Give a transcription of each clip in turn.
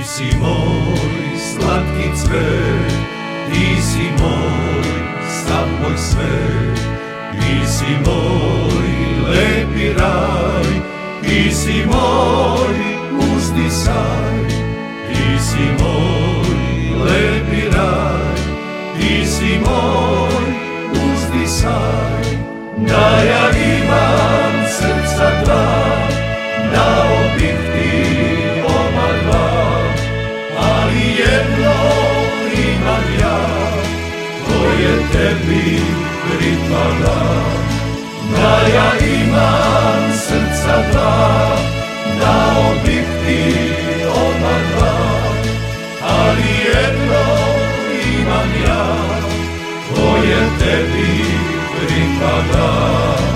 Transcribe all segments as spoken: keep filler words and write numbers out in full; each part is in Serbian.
si moj slatki cvet, ti si moj, sav moj svet, ti si moj lepi raj, ti si moj uzdisaj, ti si moj lepi raj, ti si moj uzdisaj. Da ja imam srca dva, dao bih ti oba dva, ali jedno imam ja, koje tebi pripada. Da ja imam srca dva, dao bih ti oba dva, ali jedno imam ja, koje tebi pripada.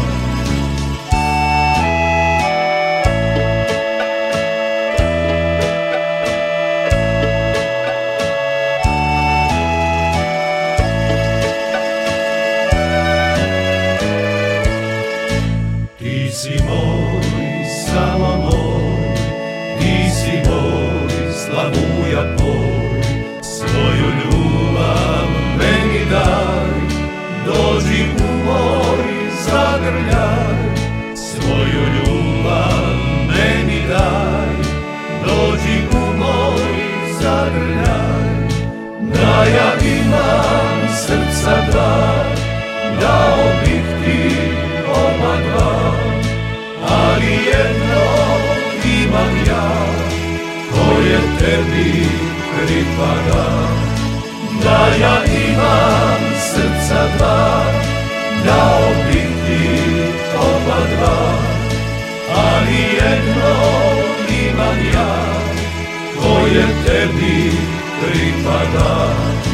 Ti si moj, samo moj, ti si moj, slavuja poj, svoju ljubav meni daj, dođi u moj zagrljaj, svoju ljubav meni daj, dođi u moj zagrljaj. Da ja imam srca dva, dao bih ti oba dva, ali jedno imam ja, koje tebi pripada. Da ja imam srca dva, dao bih ti oba dva, ali jedno imam ja, koje tebi pripada.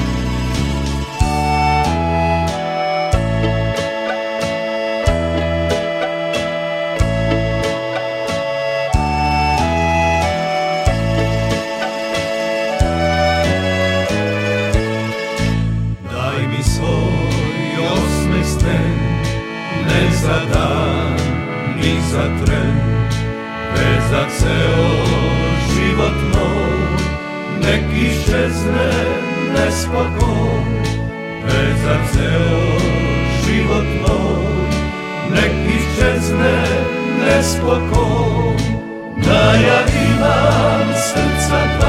Svoj osmeh sten, ne za dan, ni za tren, već za ceo život moj, nek iščezne nespokoj, već za ceo život moj, nek iščezne nespokoj. Da ja imam srca dva,